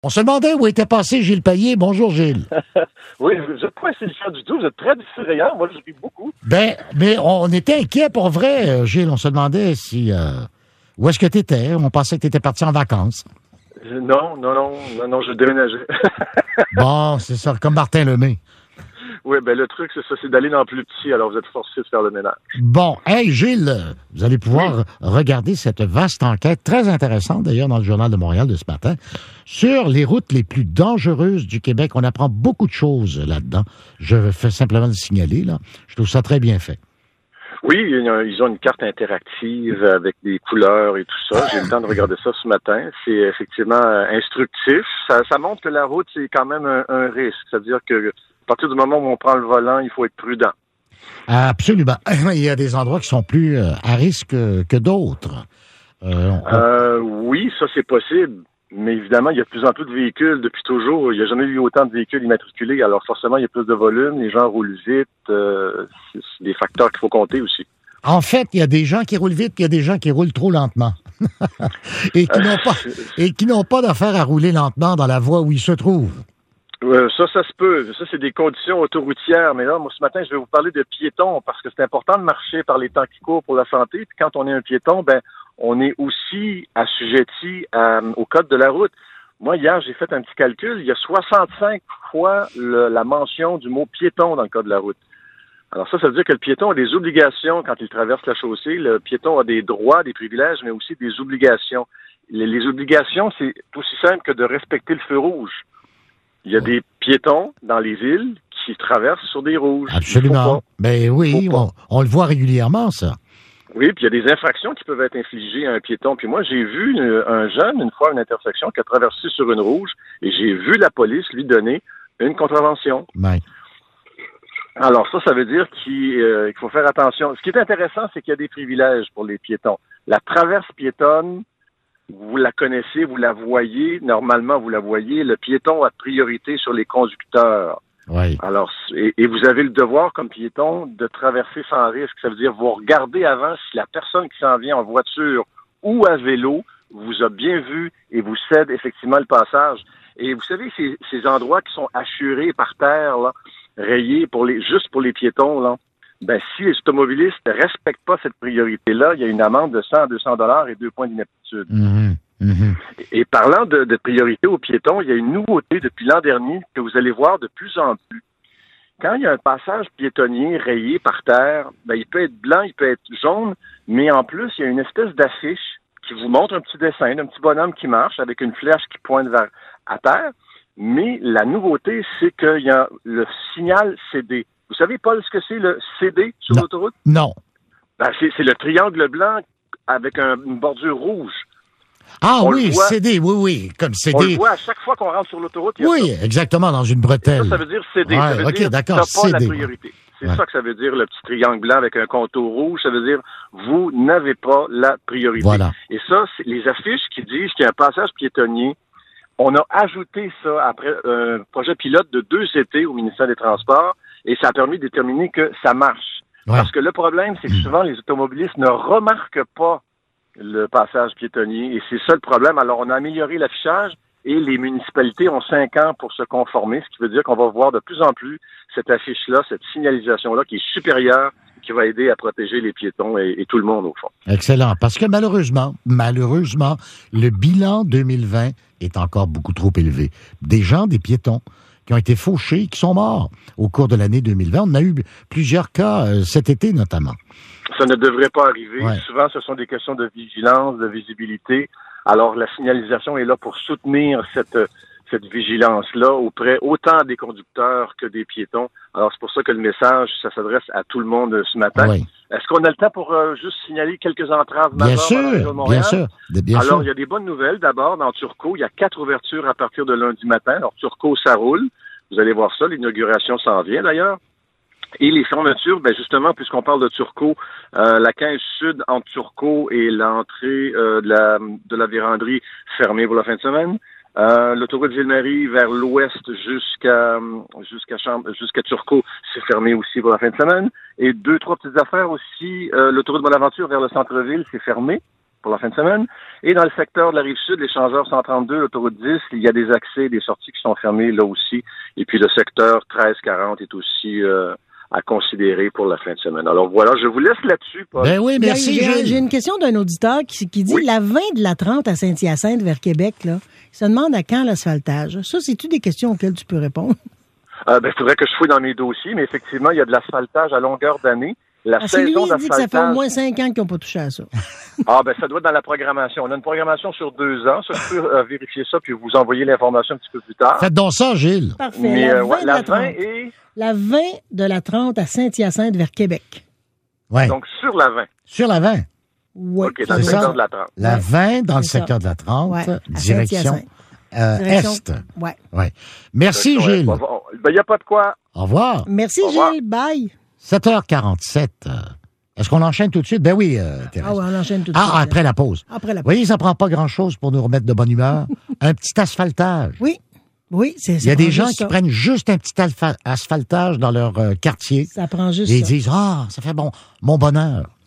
On se demandait où était passé Gilles Payet. Bonjour, Gilles. Oui, vous n'êtes pas insignifiant du tout. Vous êtes très distrayant. Moi, je ris beaucoup. Mais on était inquiets pour vrai, Gilles. On se demandait si... où est-ce que tu étais? On pensait que tu étais parti en vacances. Non, je déménageais. Bon, c'est ça, comme Martin Lemay. Oui, ben le truc, c'est ça, c'est d'aller dans le plus petit, alors vous êtes forcé de faire le ménage. Bon, hey Gilles, vous allez pouvoir regarder cette vaste enquête, très intéressante d'ailleurs dans le Journal de Montréal de ce matin, sur les routes les plus dangereuses du Québec. On apprend beaucoup de choses là-dedans. Je fais simplement le signaler, là. Je trouve ça très bien fait. Oui, ils ont une carte interactive avec des couleurs et tout ça. J'ai eu le temps de regarder ça ce matin. C'est effectivement instructif. Ça montre que la route, c'est quand même un risque. C'est-à-dire que à partir du moment où on prend le volant, il faut être prudent. Absolument. Il y a des endroits qui sont plus à risque que d'autres. Oui, ça c'est possible. Mais évidemment, il y a de plus en plus de véhicules depuis toujours. Il n'y a jamais eu autant de véhicules immatriculés. Alors forcément, il y a plus de volume. Les gens roulent vite. C'est des facteurs qu'il faut compter aussi. En fait, il y a des gens qui roulent vite, puis il y a des gens qui roulent trop lentement. et qui n'ont pas d'affaire à rouler lentement dans la voie où ils se trouvent. Ça se peut. Ça, c'est des conditions autoroutières. Mais là, moi, ce matin, je vais vous parler de piétons parce que c'est important de marcher par les temps qui courent pour la santé. Puis quand on est un piéton, on est aussi assujetti au code de la route. Moi, hier, j'ai fait un petit calcul. Il y a 65 fois la mention du mot piéton dans le code de la route. Alors ça veut dire que le piéton a des obligations quand il traverse la chaussée. Le piéton a des droits, des privilèges, mais aussi des obligations. Les obligations, c'est aussi simple que de respecter le feu rouge. Il y a des piétons dans les villes qui traversent sur des rouges. Absolument. Mais oui, on le voit régulièrement, ça. Oui, puis il y a des infractions qui peuvent être infligées à un piéton. Puis moi, j'ai vu un jeune, une fois, à une intersection, qui a traversé sur une rouge, et j'ai vu la police lui donner une contravention. Oui. Alors ça veut dire qu'il faut faire attention. Ce qui est intéressant, c'est qu'il y a des privilèges pour les piétons. La traverse piétonne, vous la connaissez, vous la voyez, normalement vous la voyez, le piéton a priorité sur les conducteurs. Oui. Alors, et vous avez le devoir comme piéton de traverser sans risque. Ça veut dire vous regardez avant si la personne qui s'en vient en voiture ou à vélo vous a bien vu et vous cède effectivement le passage. Et vous savez, ces endroits qui sont assurés par terre, là, rayés juste pour les piétons, là, si les automobilistes ne respectent pas cette priorité-là, il y a une amende de 100 à 200 $ et 2 points d'inaptitude. Mm-hmm. Mm-hmm. Et parlant de priorité aux piétons, il y a une nouveauté depuis l'an dernier que vous allez voir de plus en plus. Quand il y a un passage piétonnier rayé par terre, il peut être blanc, il peut être jaune, mais en plus, il y a une espèce d'affiche qui vous montre un petit dessin d'un petit bonhomme qui marche avec une flèche qui pointe vers à terre. Mais la nouveauté, c'est qu'il y a le signal CD. Vous savez, Paul, ce que c'est le CD sur l'autoroute? Non. C'est le triangle blanc avec une bordure rouge. Ah oui, CD, oui, comme CD. On le voit à chaque fois qu'on rentre sur l'autoroute. Oui, exactement, dans une bretelle. Ça veut dire CD. Ouais, ça veut dire d'accord, t'as pas CD. la priorité. C'est ça que ça veut dire, le petit triangle blanc avec un contour rouge. Ça veut dire, vous n'avez pas la priorité. Voilà. Et ça, c'est les affiches qui disent qu'il y a un passage piétonnier. On a ajouté ça après un projet pilote de 2 étés au ministère des Transports et ça a permis de déterminer que ça marche. Ouais. Parce que le problème, c'est que souvent, les automobilistes ne remarquent pas le passage piétonnier et c'est ça le problème. Alors, on a amélioré l'affichage et les municipalités ont 5 ans pour se conformer, ce qui veut dire qu'on va voir de plus en plus cette affiche-là, cette signalisation-là qui est supérieure, qui va aider à protéger les piétons et tout le monde, au fond. Excellent. Parce que malheureusement, le bilan 2020 est encore beaucoup trop élevé. Des piétons, qui ont été fauchés, qui sont morts au cours de l'année 2020. On a eu plusieurs cas cet été, notamment. Ça ne devrait pas arriver. Ouais. Souvent, ce sont des questions de vigilance, de visibilité. Alors, la signalisation est là pour soutenir cette vigilance-là auprès autant des conducteurs que des piétons. Alors, c'est pour ça que le message, ça s'adresse à tout le monde ce matin. Oui. Est-ce qu'on a le temps pour juste signaler quelques entraves majeures dans la région de Montréal? Bien sûr. Alors, il y a des bonnes nouvelles. D'abord, dans Turcot, il y a 4 ouvertures à partir de lundi matin. Alors, Turcot, ça roule. Vous allez voir ça. L'inauguration s'en vient, d'ailleurs. Et les fermetures, justement, puisqu'on parle de Turcot, la 15 Sud entre Turcot et l'entrée de la véranderie fermée pour la fin de semaine. L'autoroute Ville-Marie vers l'ouest jusqu'à Turcot, c'est fermé aussi pour la fin de semaine. Et 2-3 petites affaires aussi. L'autoroute Bonaventure vers le centre-ville, c'est fermé. pour la fin de semaine. Et dans le secteur de la Rive-Sud, l'échangeur 132, l'autoroute 10, il y a des accès et des sorties qui sont fermées là aussi. Et puis le secteur 1340 est aussi à considérer pour la fin de semaine. Alors voilà, je vous laisse là-dessus, Paul. Ben oui, merci, Gilles. J'ai une question d'un auditeur qui dit Oui. la 20 de la 30 à Saint-Hyacinthe vers Québec, là, il se demande à quand l'asphaltage. Ça, c'est-tu des questions auxquelles tu peux répondre? Il faudrait que je fouille dans mes dossiers, mais effectivement, il y a de l'asphaltage à longueur d'année. La Parce que lui, saison il dit que ça fait au d'asphaltage... moins 5 ans qu'ils n'ont pas touché à ça. ça doit être dans la programmation. On a une programmation sur 2 ans. Ça, je peux vérifier ça puis vous envoyer l'information un petit peu plus tard. Faites donc ça, Gilles. Parfait. Mais la 20 de la la 30. 20 est La 20 de la 30 à Saint-Hyacinthe vers Québec. Ouais. donc sur la 20. Sur la 20. Oui. OK, dans le c'est secteur ça. de la 30. La 20 dans le c'est ça. secteur de la 30, Ouais, à direction Saint-Hyacinthe. est. Ouais. Ouais. Merci, Gilles. Il n'y a pas de quoi. Au revoir. Merci, Au revoir. Gilles. Bye. 7h47. Est-ce qu'on enchaîne tout de suite? Ben oui, Thérèse. Ah ouais, on enchaîne tout de suite. Après la pause. Après la Vous voyez, ça prend pas grand-chose pour nous remettre de bonne humeur. Un petit asphaltage. Oui, c'est ça. Il y a des gens qui prennent juste un petit asphaltage dans leur quartier. Ça prend juste Et ils ça. disent, ça fait bon, mon bonheur.